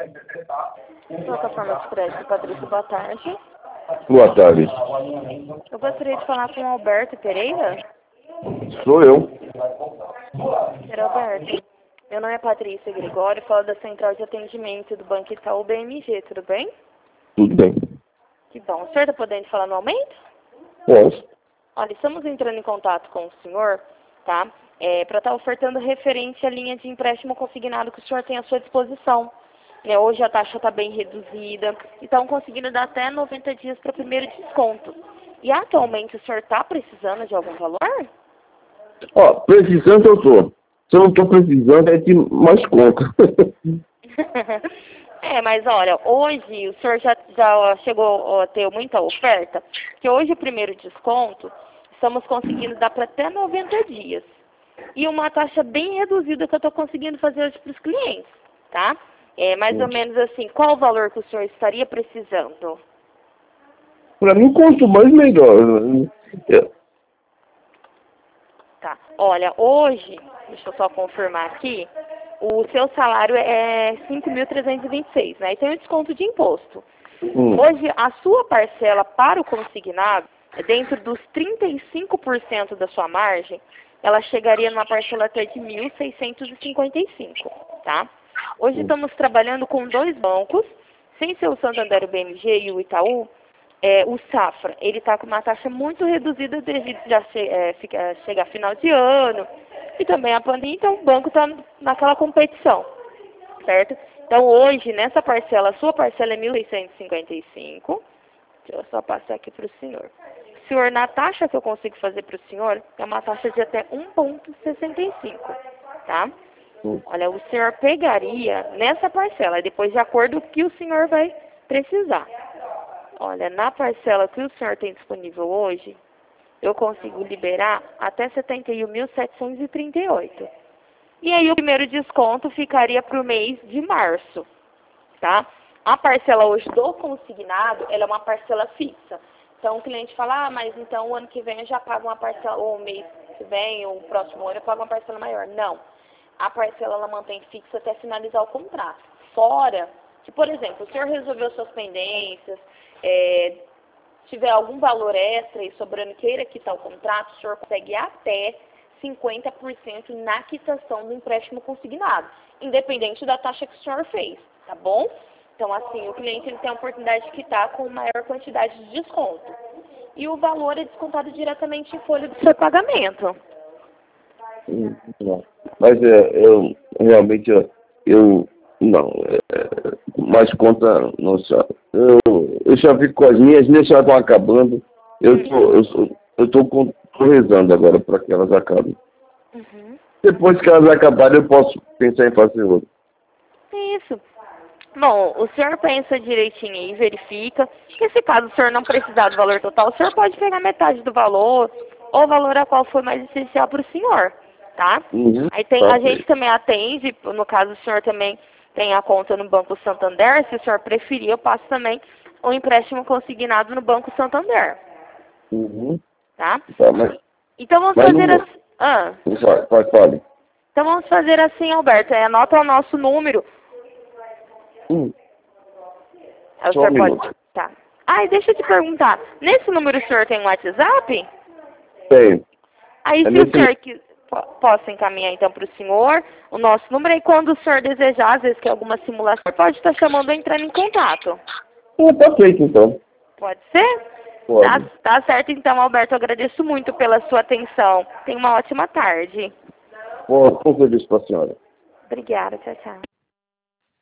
Plataforma de crédito, Patrícia, boa tarde. Boa tarde. Eu gostaria de falar com o Alberto Pereira. Sou eu. Senhor Alberto, meu nome é Patrícia Gregório, falo da Central de Atendimento do Banco Itaú BMG, tudo bem? Tudo bem. Que bom. O senhor está podendo falar no aumento? Posso? Olha, estamos entrando em contato com o senhor, tá? Para estar ofertando referente à linha de empréstimo consignado que o senhor tem à sua disposição. Hoje a taxa está bem reduzida e estão conseguindo dar até 90 dias para o primeiro desconto. E atualmente o senhor está precisando de algum valor? Ó, precisando eu tô. Se eu não tô precisando, é de mais conta. Mas olha, hoje o senhor já chegou a ter muita oferta, que hoje o primeiro desconto estamos conseguindo dar para até 90 dias. E uma taxa bem reduzida que eu estou conseguindo fazer hoje para os clientes, tá? Mais ou menos assim, qual o valor que o senhor estaria precisando? Para mim, quanto mais melhor. Tá. Olha, hoje, deixa eu só confirmar aqui, o seu salário é 5.326, né? E tem um desconto de imposto. Hoje, a sua parcela para o consignado, dentro dos 35% da sua margem, ela chegaria numa parcela até de 1.655, tá? Hoje estamos trabalhando com dois bancos, sem ser o Santander, o BMG e o Itaú. O Safra, ele está com uma taxa muito reduzida devido já chegar final de ano e também a pandemia, então o banco está naquela competição, certo? Então hoje, nessa parcela, a sua parcela é 1.655, deixa eu só passar aqui para o senhor. Senhor, na taxa que eu consigo fazer para o senhor, é uma taxa de até 1,65, tá? Olha, o senhor pegaria nessa parcela, depois de acordo com o que o senhor vai precisar. Olha, na parcela que o senhor tem disponível hoje, eu consigo liberar até 71.738. E aí o primeiro desconto ficaria para o mês de março, tá? A parcela hoje do consignado, ela é uma parcela fixa. Então o cliente fala, mas então o ano que vem eu já pago uma parcela, ou o mês que vem, ou o próximo ano eu pago uma parcela maior. Não. A parcela ela mantém fixa até finalizar o contrato. Fora que, por exemplo, o senhor resolveu suas pendências, tiver algum valor extra e sobrando queira quitar o contrato, o senhor consegue até 50% na quitação do empréstimo consignado, independente da taxa que o senhor fez, tá bom? Então, assim, o cliente ele tem a oportunidade de quitar com maior quantidade de desconto. E o valor é descontado diretamente em folha do seu pagamento. Mas eu realmente não, mais conta não sabe. Eu já vi com as minhas já estão acabando. Eu tô rezando agora para que elas acabem. Depois que elas acabarem, eu posso pensar em fazer outro. Isso. Bom, o senhor pensa direitinho aí, verifica. Que se caso o senhor não precisar do valor total, o senhor pode pegar metade do valor, ou o valor a qual foi mais essencial para o senhor, tá? Aí a gente também atende, no caso o senhor também tem a conta no Banco Santander, se o senhor preferir, eu passo também o empréstimo consignado no Banco Santander. Tá? Então vamos fazer assim. Pode. Então vamos fazer assim, Alberto. Anota o nosso número. Aí o senhor pode. Tá. E deixa eu te perguntar. Nesse número o senhor tem um WhatsApp? Tenho. Aí se o senhor posso encaminhar então para o senhor o nosso número, e quando o senhor desejar, às vezes que alguma simulação, pode estar chamando ou entrando em contato. Tá feito então. Pode ser? Pode. Tá certo então, Alberto. Eu agradeço muito pela sua atenção. Tenha uma ótima tarde. Tô feliz com a senhora. Obrigada, tchau, tchau.